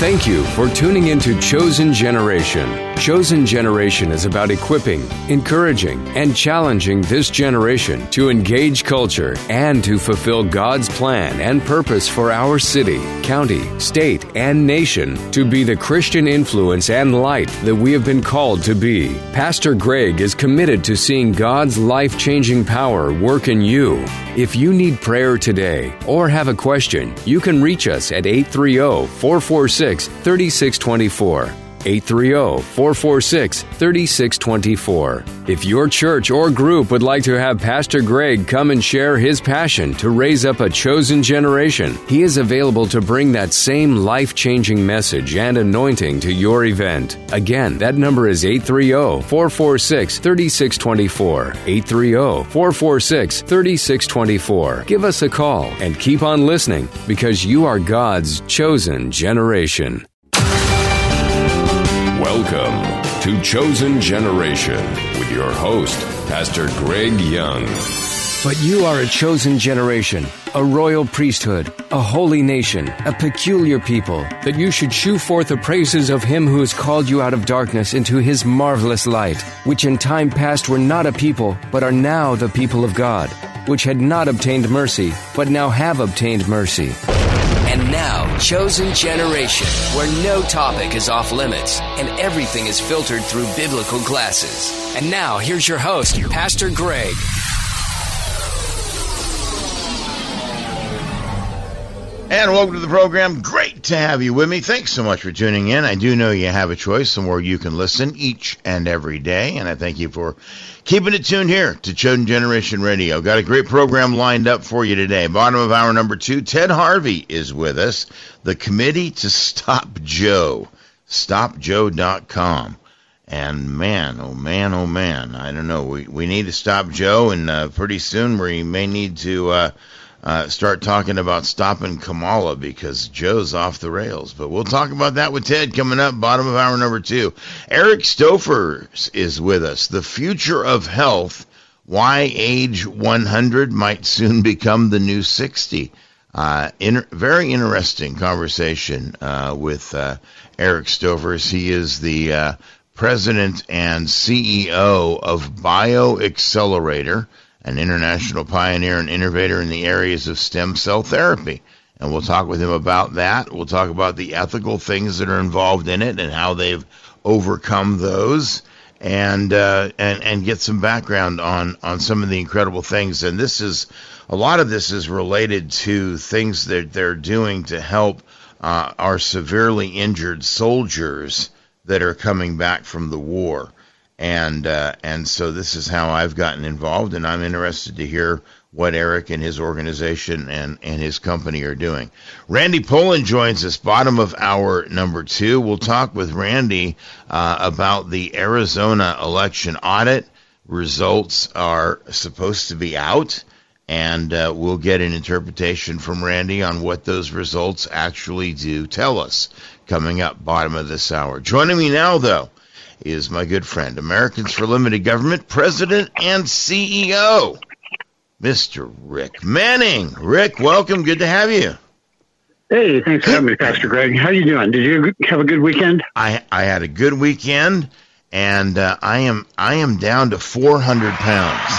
Thank you for tuning into Chosen Generation. Chosen Generation is about equipping, encouraging, and challenging this generation to engage culture and to fulfill God's plan and purpose for our city, county, state, and nation to be the Christian influence and light that we have been called to be. Pastor Greg is committed to seeing God's life-changing power work in you. If you need prayer today or have a question, you can reach us at 830-446-3624. 830-446-3624. If your church or group would like to have Pastor Greg come and share his passion to raise up a chosen generation, he is available to bring that same life-changing message and anointing to your event. Again, that number is 830-446-3624. 830-446-3624. Give us a call and keep on listening because you are God's chosen generation. Welcome to Chosen Generation with your host, Pastor Greg Young. But you are a chosen generation, a royal priesthood, a holy nation, a peculiar people, that you should shew forth the praises of him who has called you out of darkness into his marvelous light, which in time past were not a people, but are now the people of God, which had not obtained mercy, but now have obtained mercy. And now, Chosen Generation, where no topic is off limits and everything is filtered through biblical glasses. And now, here's your host, Pastor Greg. And welcome to the program. Great to have you with me. Thanks so much for tuning in. I do know you have a choice somewhere you can listen each and every day, and I thank you for keeping it tuned here to Chosen Generation Radio. Got a great program lined up for you today. Bottom of hour number 2, Ted Harvey is with us, the Committee to Stop Joe, StopJoe.com. And man, oh man, I don't know. We need to stop Joe, and pretty soon we may need to start talking about stopping Kamala because Joe's off the rails. But we'll talk about that with Ted coming up, bottom of hour number 2. Eric Stofers is with us. The Future of Health, Why Age 100 Might Soon Become the New 60. Very interesting conversation with Eric Stofers. He is the president and CEO of BioAccelerator, an international pioneer and innovator in the areas of stem cell therapy. And we'll talk with him about that. We'll talk about the ethical things that are involved in it and how they've overcome those, and get some background on some of the incredible things. And a lot of this is related to things that they're doing to help our severely injured soldiers that are coming back from the war. And so this is how I've gotten involved, and I'm interested to hear what Eric and his organization and his company are doing. Randy Poland joins us, bottom of hour number 2. We'll talk with Randy about the Arizona election audit. Results are supposed to be out, and we'll get an interpretation from Randy on what those results actually do tell us coming up bottom of this hour. Joining me now, though, is my good friend, Americans for Limited Government President and CEO, Mr. Rick Manning. Rick, welcome. Good to have you. Hey, thanks for having me, Pastor Greg. How you doing? Did you have a good weekend? I had a good weekend, and I am down to 400 pounds.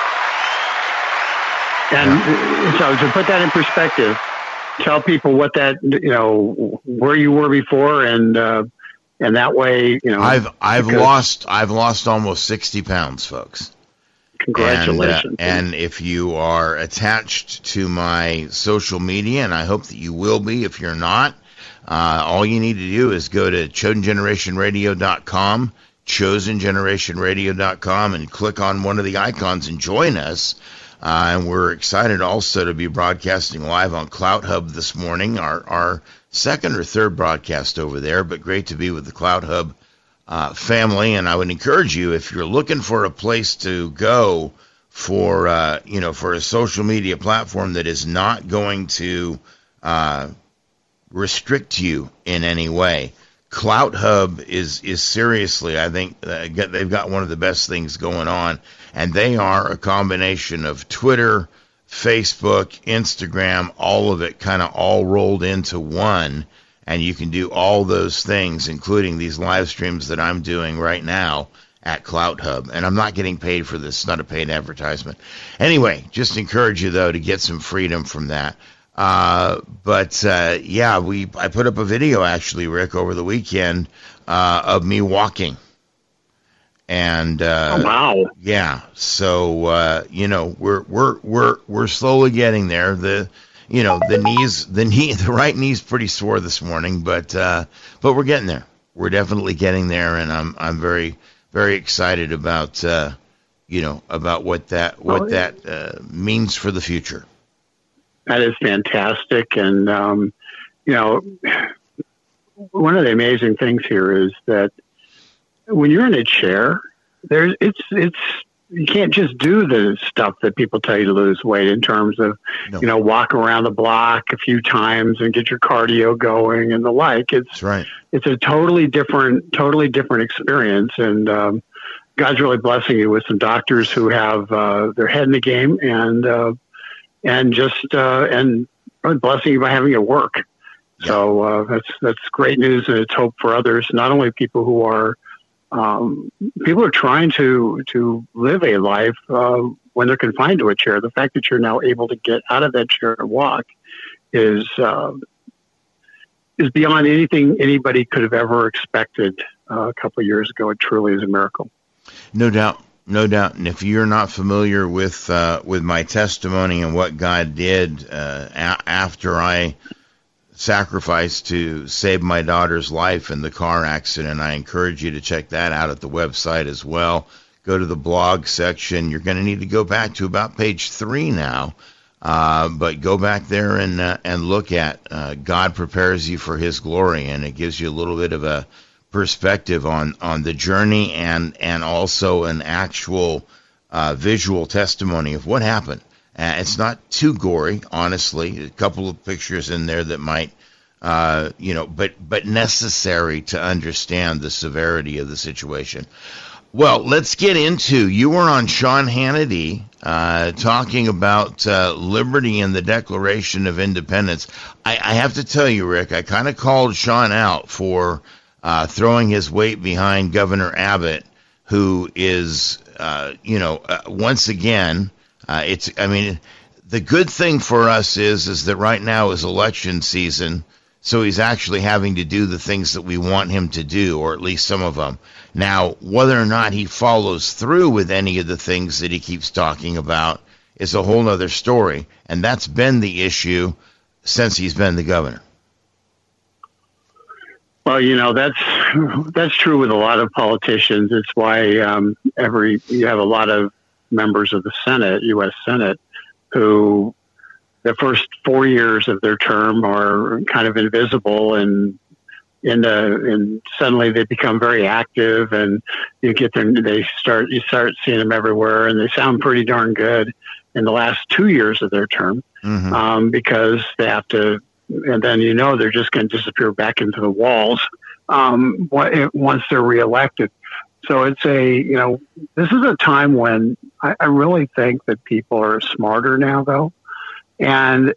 And so to put that in perspective, tell people what that, where you were before, and that way, I've lost almost 60 pounds, folks. Congratulations. And if you are attached to my social media, and I hope that you will be, if you're not, all you need to do is go to chosengenerationradio.com, chosengenerationradio.com, and click on one of the icons and join us. And we're excited also to be broadcasting live on Clout Hub this morning, our second or third broadcast over there, but great to be with the Clout Hub family. And I would encourage you, if you're looking for a place to go for a social media platform that is not going to restrict you in any way, Clout Hub is seriously, I think, they've got one of the best things going on, and they are a combination of Twitter, Facebook, Instagram, all of it kind of all rolled into one. And you can do all those things, including these live streams that I'm doing right now at Clout Hub. And I'm not getting paid for this. It's not a paid advertisement. Anyway, just encourage you, though, to get some freedom from that. I put up a video, actually, Rick, over the weekend of me walking. And wow. Yeah, so we're slowly getting there. The right knee's pretty sore this morning, but we're getting there. We're definitely getting there, and I'm very, very excited about what that means for the future. That is fantastic, and one of the amazing things here is that when you're in a chair, you can't just do the stuff that people tell you to lose weight in terms of, walk around the block a few times and get your cardio going and the like. That's right. It's a totally different experience. And, God's really blessing you with some doctors who have, their head in the game and really blessing you by having it work. Yeah. So, that's great news. And it's hope for others, not only people who are trying to live a life when they're confined to a chair. The fact that you're now able to get out of that chair and walk is beyond anything anybody could have ever expected a couple of years ago. It truly is a miracle. No doubt. And if you're not familiar with my testimony and what God did after I sacrificed to save my daughter's life in the car accident, I encourage you to check that out at the website as well. Go to the blog section. You're going to need to go back to about page 3 now, but go back there and look at God Prepares You for His Glory, and it gives you a little bit of a perspective on the journey and also an actual visual testimony of what happened. It's not too gory, honestly. A couple of pictures in there that might, but necessary to understand the severity of the situation. Well, let's get into, you were on Sean Hannity talking about liberty and the Declaration of Independence. I have to tell you, Rick, I kind of called Sean out for throwing his weight behind Governor Abbott, who is, once again, the good thing for us is that right now is election season, so he's actually having to do the things that we want him to do, or at least some of them. Now, whether or not he follows through with any of the things that he keeps talking about is a whole other story, and that's been the issue since he's been the governor. Well, that's true with a lot of politicians. It's why you have a lot of members of the Senate, U.S. Senate, who the first 4 years of their term are kind of invisible, and suddenly they become very active, and you start seeing them everywhere, and they sound pretty darn good in the last 2 years of their term, because they have to, and then they're just going to disappear back into the walls once they're reelected. So it's this is a time when I really think that people are smarter now, though. And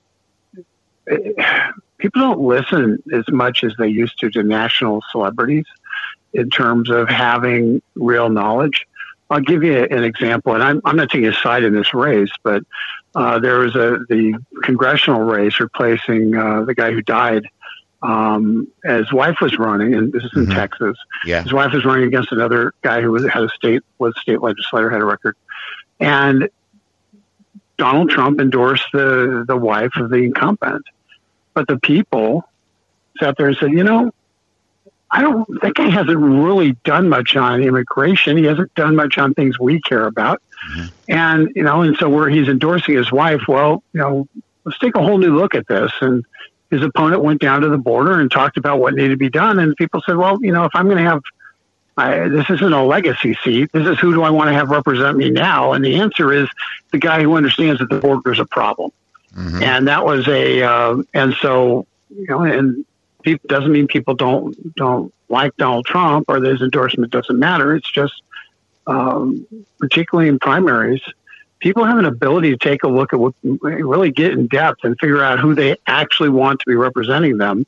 people don't listen as much as they used to national celebrities in terms of having real knowledge. I'll give you an example, and I'm not taking a side in this race, but there was the congressional race replacing the guy who died. His wife was running, and this is in Texas. Yeah. His wife was running against another guy who was a state legislator, had a record. And Donald Trump endorsed the wife of the incumbent. But the people sat there and said, that guy hasn't really done much on immigration. He hasn't done much on things we care about. And, and so where he's endorsing his wife, well, let's take a whole new look at this. And his opponent went down to the border and talked about what needed to be done. And people said, well, if I'm going to have, this isn't a legacy seat. This is who do I want to have represent me now? And the answer is the guy who understands that the border is a problem. And that was and so, and it doesn't mean people don't like Donald Trump or that his endorsement doesn't matter. It's just, particularly in primaries, people have an ability to take a look at what, really get in depth and figure out who they actually want to be representing them.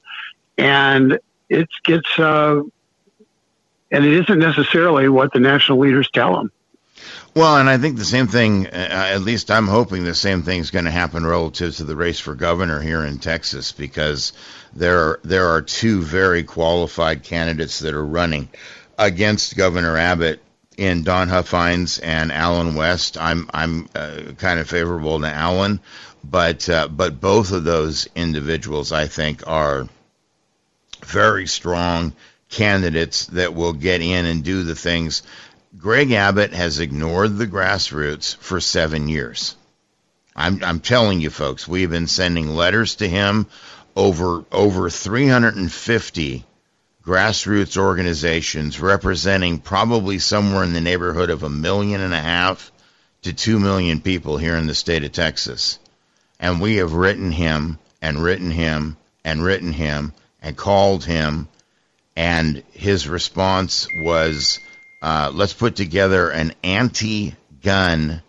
And it gets, and it isn't necessarily what the national leaders tell them. Well, and I think the same thing, at least I'm hoping the same thing is going to happen relative to the race for governor here in Texas, because there are two very qualified candidates that are running against Governor Abbott in Don Huffines and Allen West. I'm kind of favorable to Allen, but both of those individuals, I think, are very strong candidates that will get in and do the things. Greg Abbott has ignored the grassroots for 7 years. I'm telling you, folks, we've been sending letters to him. Over 350 grassroots organizations representing probably somewhere in the neighborhood of 1.5 million to 2 million people here in the state of Texas. And we have written him and written him and written him and called him, and his response was, let's put together an anti-gun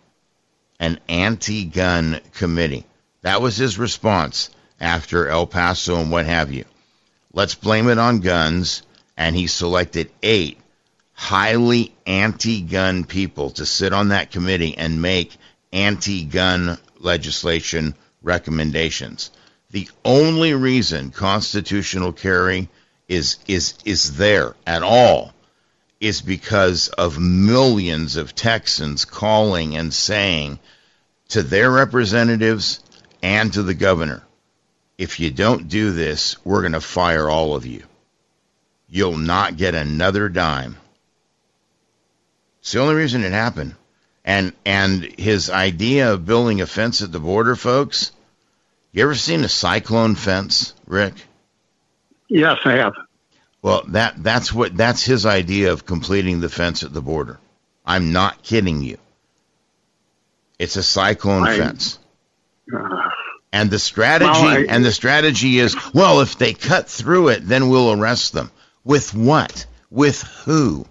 committee. That was his response after El Paso and what have you. Let's blame it on guns, and he selected 8 highly anti-gun people to sit on that committee and make anti-gun legislation recommendations. The only reason constitutional carry is there at all is because of millions of Texans calling and saying to their representatives and to the governor, if you don't do this, we're going to fire all of you. You'll not get another dime. It's the only reason it happened. And his idea of building a fence at the border, folks, you ever seen a cyclone fence, Rick? Yes, I have. Well, that's his idea of completing the fence at the border. I'm not kidding you. It's a cyclone fence. And the strategy is, well, if they cut through it, then we'll arrest them. With what? With who?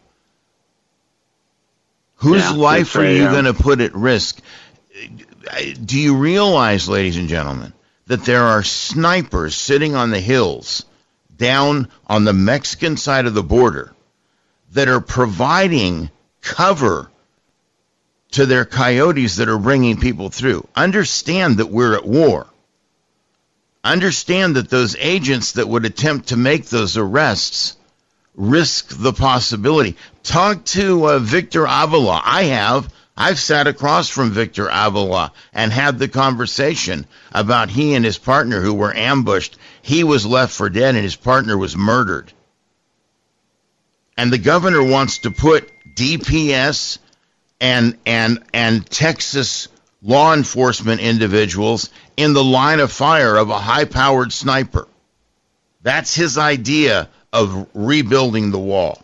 Whose life are you going to put at risk? Do you realize, ladies and gentlemen, that there are snipers sitting on the hills down on the Mexican side of the border that are providing cover to their coyotes that are bringing people through? Understand that we're at war. Understand that those agents that would attempt to make those arrests risk the possibility. Talk to Victor Avila. I've sat across from Victor Avila and had the conversation about he and his partner who were ambushed. He was left for dead and his partner was murdered. And the governor wants to put DPS and Texas law enforcement individuals in the line of fire of a high-powered sniper. That's his idea of rebuilding the wall.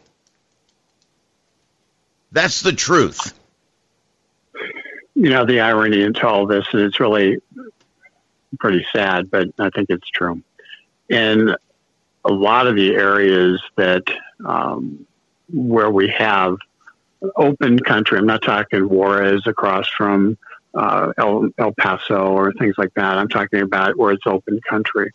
That's the truth. You know, the irony into all this, and it's really pretty sad, but I think it's true. In a lot of the areas that where we have open country, I'm not talking Juarez across from El Paso or things like that. I'm talking about where it's open country.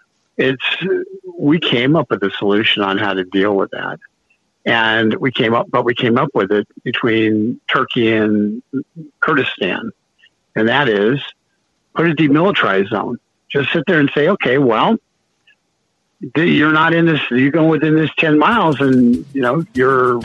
We came up with a solution on how to deal with that. And we came up with it between Turkey and Kurdistan. And that is, put a demilitarized zone. Just sit there and say, okay, well, you're not in this, you're going within this 10 miles and, you're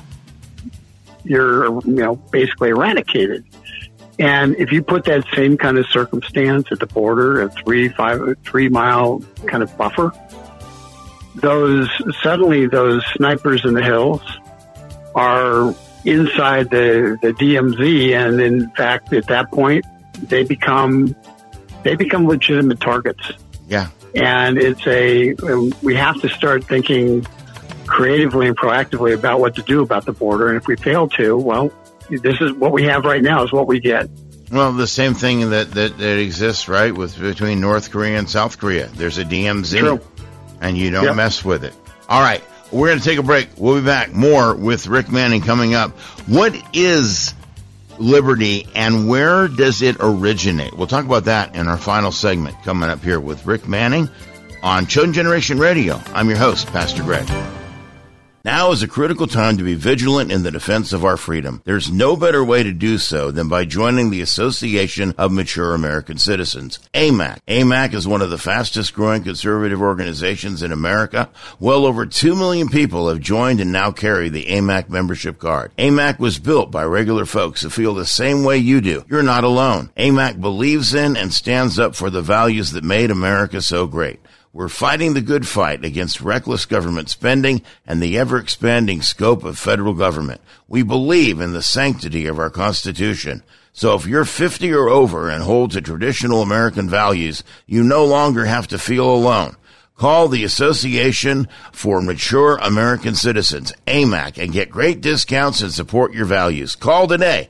basically eradicated. And if you put that same kind of circumstance at the border, a 3 mile kind of buffer, those snipers in the hills are inside the DMZ, and in fact, at that point, they become legitimate targets. Yeah. And we have to start thinking creatively and proactively about what to do about the border. And if we fail to, well, this is what we have right now is what we get. Well, the same thing that exists, right, between North Korea and South Korea. There's a DMZ. True. And you don't mess with it. All right, we're going to take a break. We'll be back. More with Rick Manning coming up. What is liberty and where does it originate? We'll talk about that in our final segment coming up here with Rick Manning on Chosen Generation Radio. I'm your host, Pastor Greg. Now is a critical time to be vigilant in the defense of our freedom. There's no better way to do so than by joining the Association of Mature American Citizens, AMAC. AMAC is one of the fastest growing conservative organizations in America. Well over 2 million people have joined and now carry the AMAC membership card. AMAC was built by regular folks who feel the same way you do. You're not alone. AMAC believes in and stands up for the values that made America so great. We're fighting the good fight against reckless government spending and the ever-expanding scope of federal government. We believe in the sanctity of our Constitution. So if you're 50 or over and hold to traditional American values, you no longer have to feel alone. Call the Association for Mature American Citizens, AMAC, and get great discounts and support your values. Call today,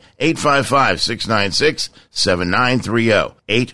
855-696-7930,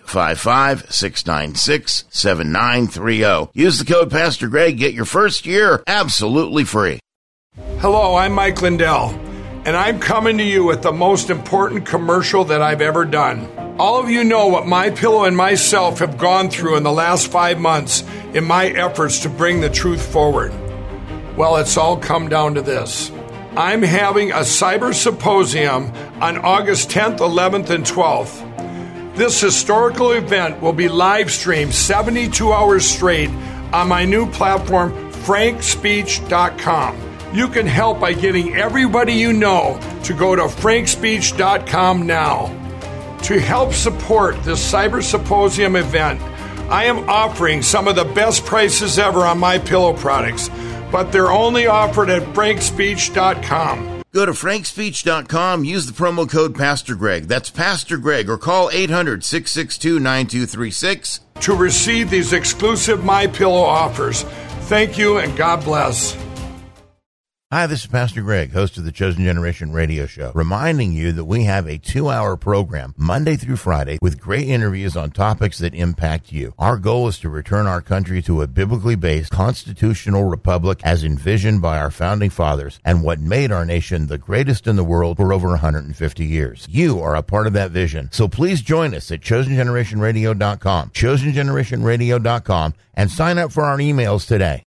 855-696-7930. Use the code Pastor Greg, get your first year absolutely free. Hello, I'm Mike Lindell, and I'm coming to you with the most important commercial that I've ever done. All of you know what MyPillow and myself have gone through in the last 5 months in my efforts to bring the truth forward. Well, it's all come down to this. I'm having a cyber symposium on August 10th, 11th, and 12th. This historical event will be live streamed 72 hours straight on my new platform, frankspeech.com. You can help by getting everybody you know to go to frankspeech.com now. To help support this Cyber Symposium event, I am offering some of the best prices ever on MyPillow products, but they're only offered at frankspeech.com. Go to frankspeech.com, use the promo code Pastor Greg. That's Pastor Greg, or call 800-662-9236 to receive these exclusive MyPillow offers. Thank you and God bless. Hi, this is Pastor Greg, host of the Chosen Generation Radio Show, reminding you that we have a 2-hour program Monday through Friday with great interviews on topics that impact you. Our goal is to return our country to a biblically based constitutional republic as envisioned by our founding fathers and what made our nation the greatest in the world for over 150 years. You are a part of that vision, so please join us at ChosenGenerationRadio.com, ChosenGenerationRadio.com, and sign up for our emails today.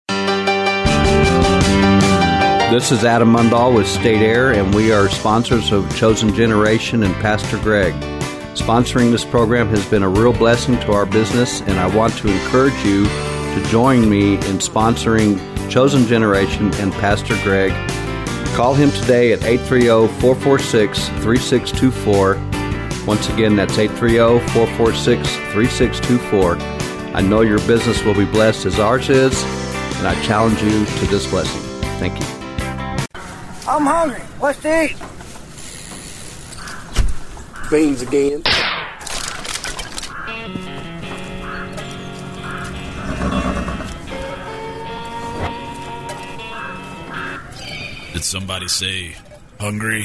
This is Adam Mundahl with State Air, and we are sponsors of Chosen Generation and Pastor Greg. Sponsoring this program has been a real blessing to our business, and I want to encourage you to join me in sponsoring Chosen Generation and Pastor Greg. Call him today at 830-446-3624. Once again, that's 830-446-3624. I know your business will be blessed as ours is, and I challenge you to this blessing. Thank you. I'm hungry. What's to eat? Beans again. Did somebody say hungry?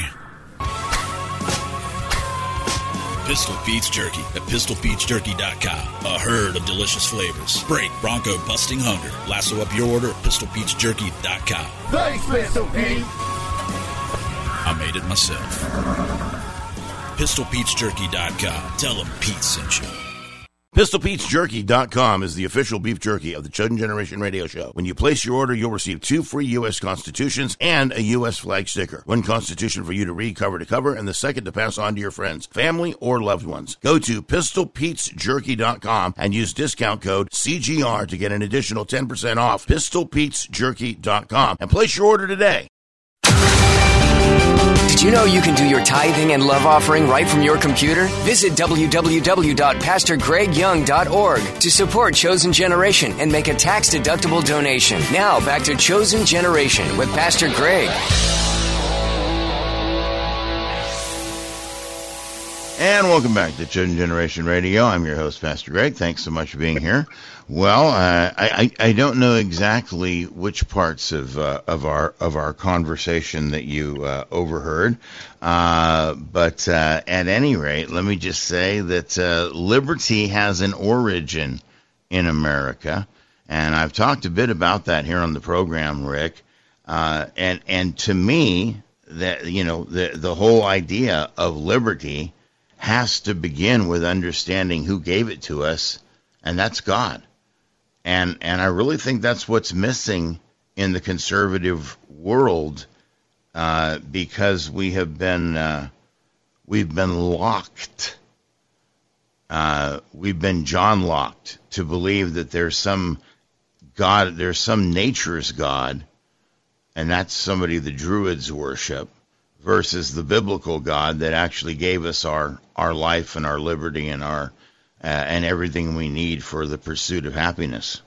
Pistol Pete's Jerky at PistolPete'sJerky.com. A herd of delicious flavors. Break bronco busting hunger. Lasso up your order at PistolPete'sJerky.com. Thanks, Pistol Pete. I made it myself. PistolPete'sJerky.com. Tell them Pete sent you. PistolPete'sJerky.com is the official beef jerky of the Chosen Generation Radio Show. When you place your order, you'll receive 2 free U.S. Constitutions and a U.S. flag sticker. 1 Constitution for you to read cover to cover, and the second to pass on to your friends, family, or loved ones. Go to PistolPete'sJerky.com and use discount code CGR to get an additional 10% off. PistolPete'sJerky.com and place your order today. Did you know you can do your tithing and love offering right from your computer? Visit www.PastorGregYoung.org to support Chosen Generation and make a tax-deductible donation. Now, back to Chosen Generation with Pastor Greg. And welcome back to Chosen Generation Radio. I'm your host, Pastor Greg. Thanks so much for being here. Well, I don't know exactly which parts of our conversation that you overheard, but at any rate, let me just say that liberty has an origin in America, and I've talked a bit about that here on the program, Rick. And to me, that the whole idea of liberty has to begin with understanding who gave it to us, and that's God. And I really think that's what's missing in the conservative world, because we've been locked. We've been John locked to believe that there's some God, there's some nature's God, and that's somebody the Druids worship, versus the biblical God that actually gave us our life and our liberty and our and everything we need for the pursuit of happiness.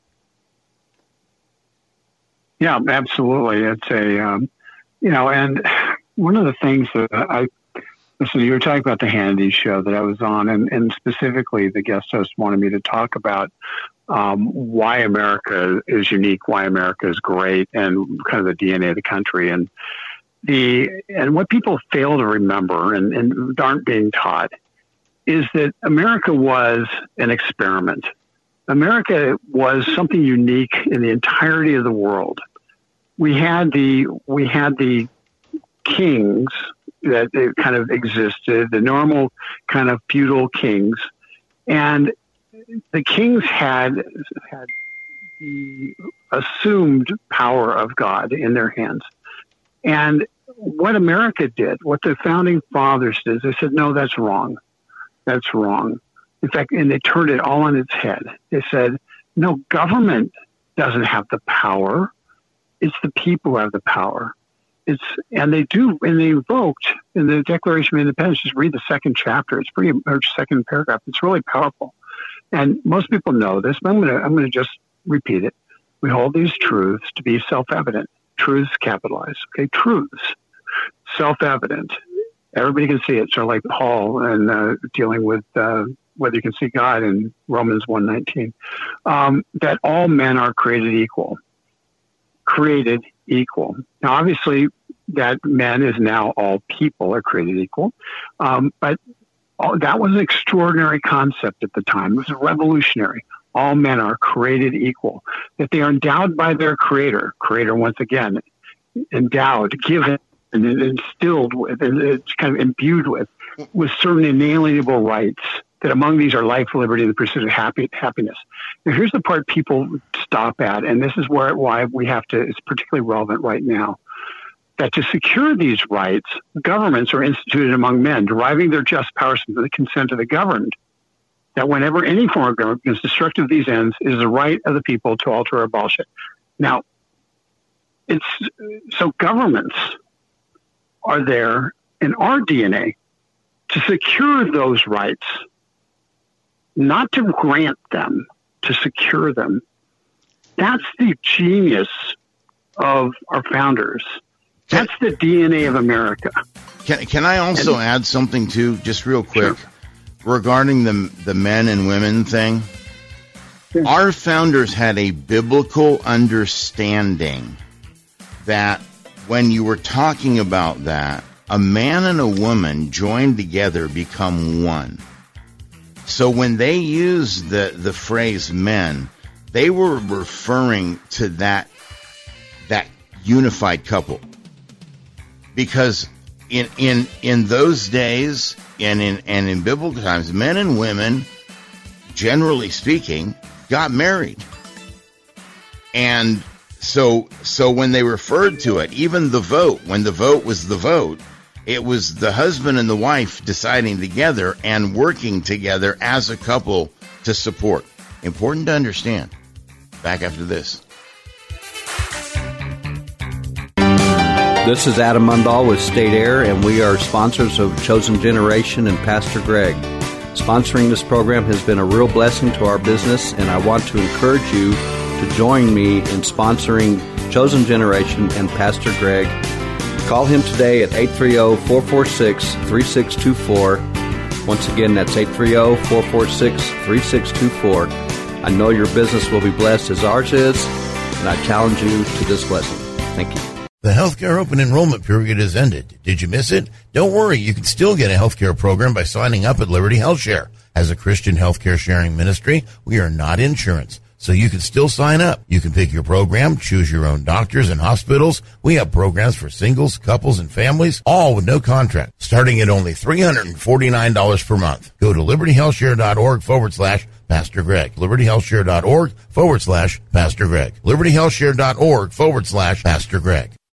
Yeah, absolutely. It's a, and one of the things that listen, you were talking about the Hannity show that I was on, and specifically the guest host wanted me to talk about why America is unique, why America is great, and kind of the DNA of the country. And what people fail to remember and aren't being taught is that America was an experiment. America was something unique in the entirety of the world. We had the kings that kind of existed, the normal kind of feudal kings, and the kings had the assumed power of God in their hands. And what America did, what the founding fathers did, they said, no, that's wrong. That's wrong. In fact, and they turned it all on its head. They said, no, government doesn't have the power. It's the people who have the power. And they invoked in the Declaration of Independence, just read the second chapter. It's or second paragraph. It's really powerful. And most people know this, but I'm going to just repeat it. We hold these truths to be self-evident. Truths capitalized. Okay. Truths. Self-evident. Everybody can see it. So like Paul and dealing with whether you can see God in Romans 1:19, that all men are created equal. Created equal. Now, obviously, that men is now all people are created equal, but that was an extraordinary concept at the time. It was revolutionary. All men are created equal. That they are endowed by their Creator. Creator, once again, endowed, given, and instilled with, and it's kind of imbued with certain inalienable rights. That among these are life, liberty, and the pursuit of happiness. Now, here's the part people stop at, and this is why we have to, it's particularly relevant right now, that to secure these rights, governments are instituted among men, deriving their just powers from the consent of the governed. That whenever any form of government is destructive of these ends, it is the right of the people to alter or abolish it. Now, so governments are there in our DNA to secure those rights, not to grant them, to secure them. That's the genius of our founders. That's the DNA of America. Can I also add something too, just real quick, sure, regarding the men and women thing? Sure. Our founders had a biblical understanding that when you were talking about that, a man and a woman joined together become one. So when they used the phrase men, they were referring to that unified couple. Because in those days and in biblical times, men and women, generally speaking, got married. And so when they referred to it, even the vote, when the vote was the vote, it was the husband and the wife deciding together and working together as a couple to support. Important to understand. Back after this. This is Adam Mundahl with State Air, and we are sponsors of Chosen Generation and Pastor Greg. Sponsoring this program has been a real blessing to our business, and I want to encourage you to join me in sponsoring Chosen Generation and Pastor Greg. Call him today at 830-446-3624. Once again, that's 830-446-3624. I know your business will be blessed as ours is, and I challenge you to this blessing. Thank you. The healthcare open enrollment period has ended. Did you miss it? Don't worry, you can still get a healthcare program by signing up at Liberty HealthShare. As a Christian healthcare sharing ministry, we are not insurance. so you can still sign up. You can pick your program, choose your own doctors and hospitals. We have programs for singles, couples, and families, all with no contract, starting at only $349 per month. Go to libertyhealthshare.org/Pastor Greg. libertyhealthshare.org/Pastor Greg. libertyhealthshare.org/Pastor Greg.